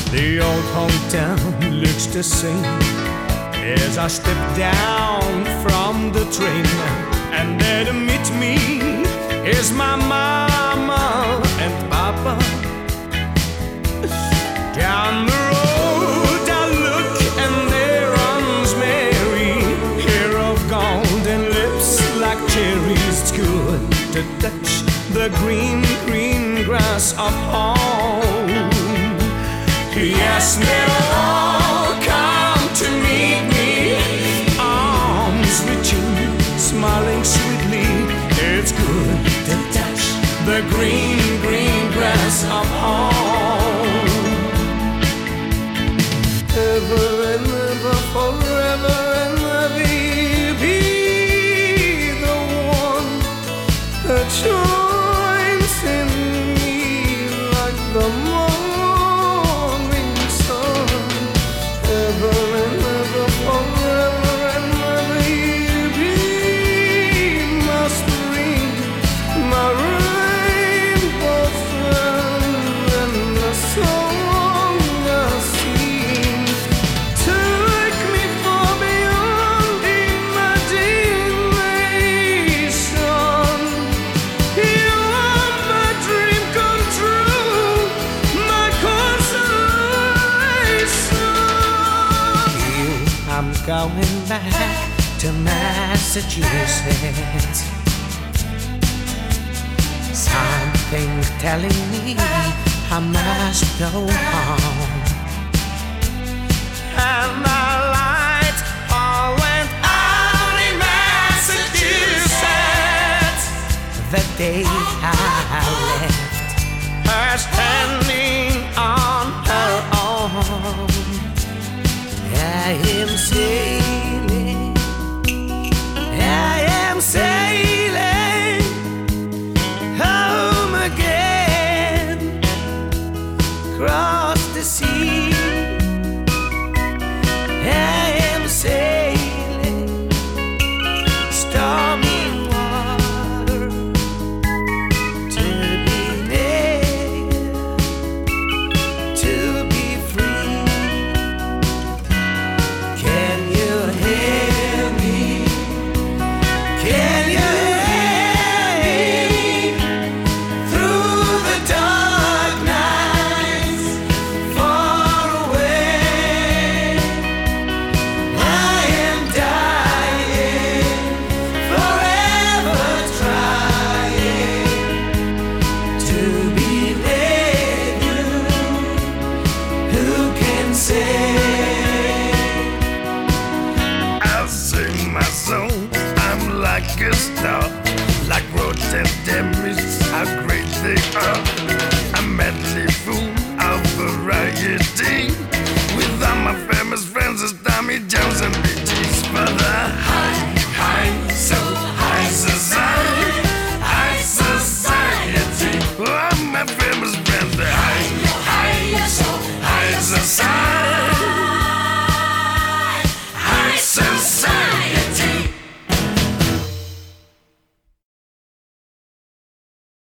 The old hometown looks the same as I step down from the train, and there to meet me is my mama and papa. Down the road I look and there runs Mary, hair of golden lips like cherries. It's good to touch the green, green grass of home. Yes, they'll all come to meet me, arms reaching, smiling sweetly. It's good to touch the green, green grass of home. Ever and ever, forever and ever, be the one that shines in me like the morning sun. Ever and ever, forever and ever, be my spring, my rainbow friend, and the song I sing. Take me far beyond imagination. You're my dream come true, my consolation. I'm going back to Massachusetts. Something telling me I must go home. And the lights all went out in Massachusetts the day I left her standing on her own. I am sailing, I am sailing home again, across the sea. I am sailing stormy water to be near, to be free. Can you hear me? Can you hear me through the dark nights far away? I am dying, forever trying to be with you. Who can say? I sing my song, I'm like a star, like rhododendrons, how great they are. I'm madly full of variety.